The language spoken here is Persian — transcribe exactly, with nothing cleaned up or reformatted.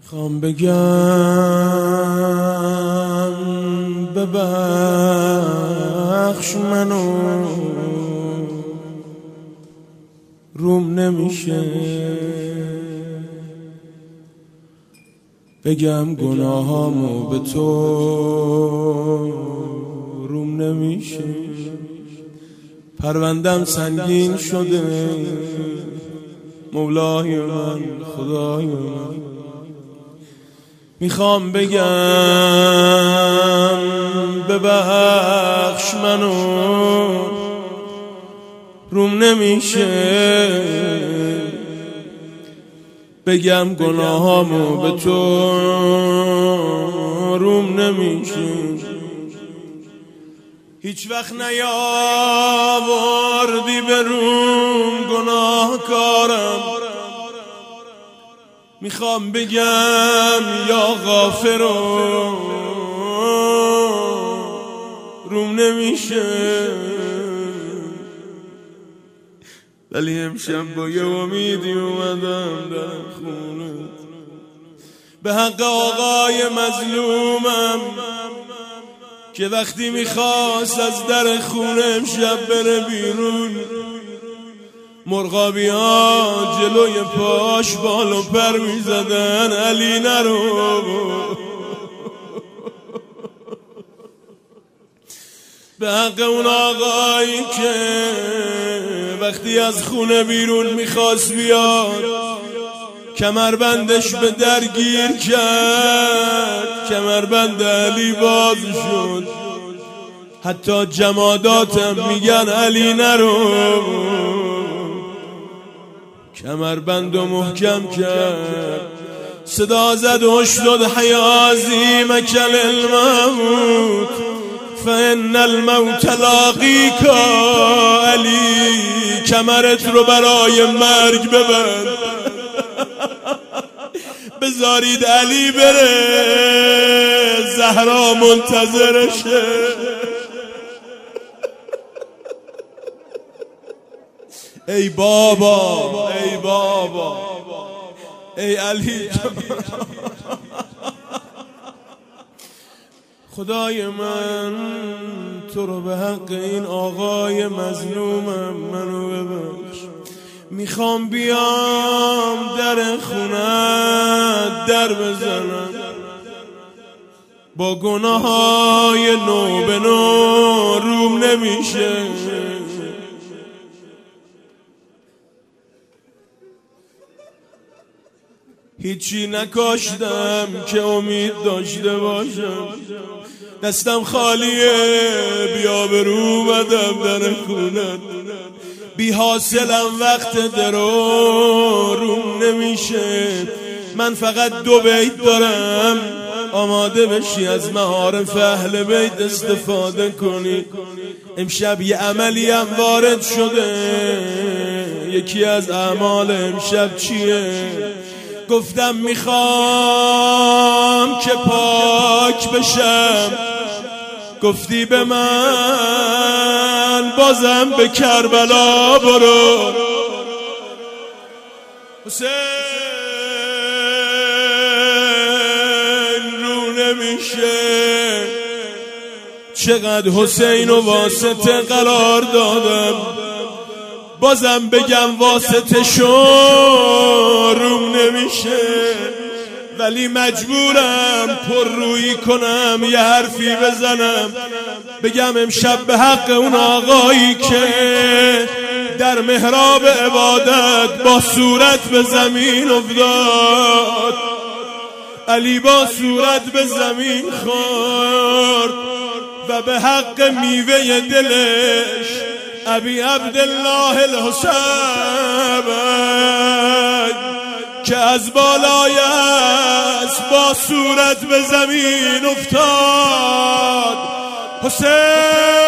میخوام بگم ببخش منو، روم نمیشه بگم گناهامو به تو، روم نمیشه. پروندم سنگین شده مولای من، خدای من. میخوام بگم ببخش منو، روم نمیشه بگم گناهامو به تو، روم نمیشه. هیچ وقت نیاوردی به روم گناهکارم، میخوام بگم یا غافرو، روم نمیشه. ولی امشب با یه امیدی اومدم در خونه، به حق آقای مظلومم که وقتی میخواست از در خونه امشب بره بیرون، مرغابی ها جلوی پاش بال و پر میزدن علی نرو. به حق اون آقایی که وقتی از خونه بیرون میخواست بیاد کمربندش به در گیر کرد، کمربند علی باز شد، حتی جماداتم میگن علی نرو. کمربندو محکم کرد، صدا زد و شد حیازی مکل الموت فان الموت لاقیکا. علی کمرت رو برای مرگ ببند، بذارید علی بره، زهرا منتظرشه. ای بابا ای بابا ای علی خدای من، تو رو به حق این آقای مظلومم منو ببخش. میخوام بیام در خونه در بزنم، با گناههای نو به نو روم نمیشه. هیچی نکاشتم که امید داشته باشم، دستم خالیه بیا برو اومدم در خونت. بی حاصلم وقت درو روم نمیشه. من فقط دو بیت دارم، آماده بشی از معارف اهل بیت استفاده کنی. امشب یه عملی هم وارد شده، یکی از اعمال امشب چیه؟ گفتم میخوام که پاک بشم، گفتی به من بازم به کربلا برو. حسین رو نمیشه، چقدر حسین و واسطه قرار دادم، بازم بگم واسطه شو روم نمیشه. ولی مجبورم پر رویی کنم، یه حرفی بزنم، بگم امشب به حق اون آقایی که در محراب عبادت با صورت به زمین افتاد، علی با صورت به زمین خورد و به حق میوه دلش ابی عبدالله الحسین که از بالای است با صورت به زمین افتاد. حسین